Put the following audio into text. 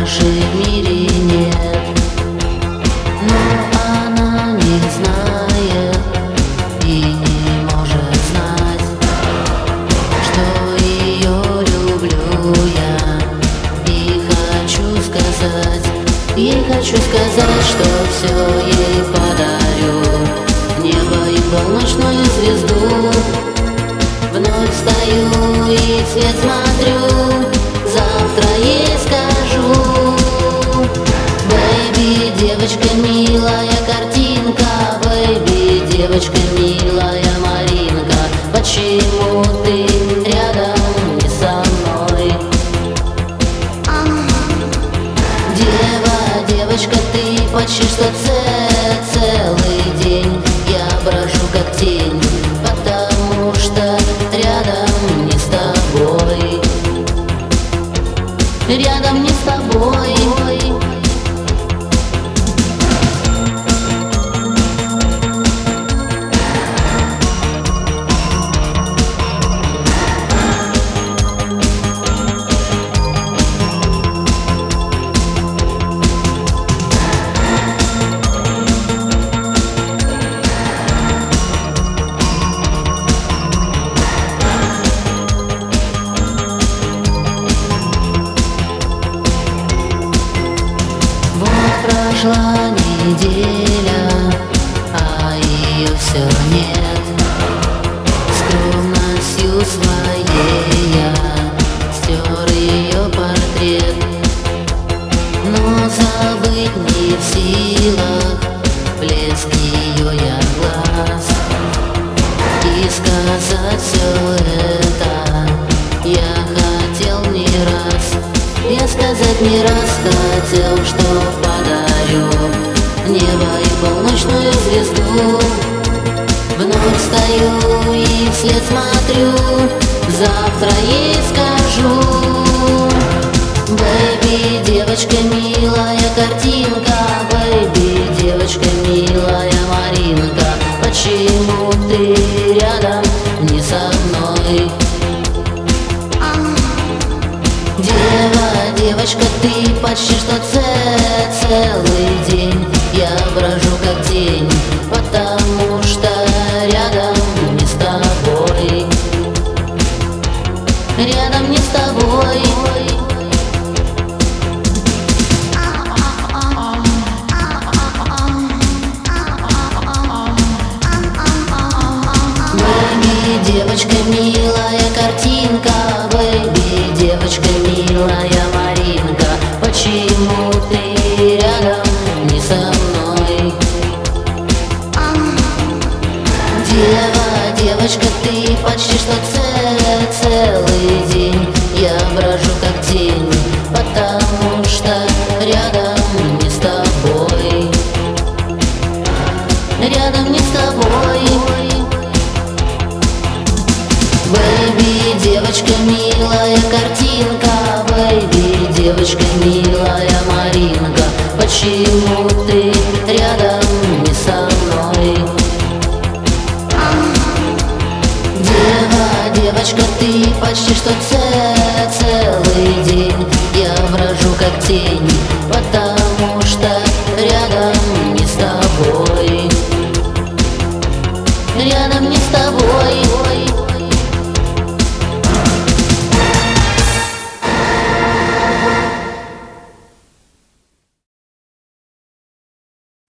больше в мире нет. Но она не знает и не может знать, что ее люблю я. И хочу сказать, ей хочу сказать, что все ей подарю. Небо и полночную звезду. Вновь встаю и вслед смотрю, завтра ей скажу: бэйби, девочка милая, картинка, бэйби, девочка милая, Маринка, почему ты рядом не со мной? Дева, девочка, ты почти что целый день я брожу как тень, потому что рядом не с тобой. Рядом не с тобой. Прошла неделя, а ее все нет. Скромностью своей я стер ее портрет, но забыть не в силах блеск ее я глаз. И сказать все это я хотел не раз. Я сказать не раз хотел, что подарю небо и полночную звезду. Вновь встаю и вслед смотрю, завтра ей скажу: бэйби, девочка милая, картинка, бэйби, девочка милая, Маринка, почему ты рядом не со мной? Дева, девочка, ты почти что целый день я брожу как тень, потому что рядом не с тобой. Рядом не с тобой. Бэйби, девочка милая, картинка, бэйби, девочка милая, Маринка, почему ты рядом не со мной? Дева, девочка, ты почти что целый день я брожу как тень, потому что рядом не с тобой. Рядом не с тобой. Бэйби, девочка милая, картинка, бэйби, девочка милая, Маринка, почему ты рядом не со мной? Дева, девочка, ты почти что целый день я брожу как тень, потому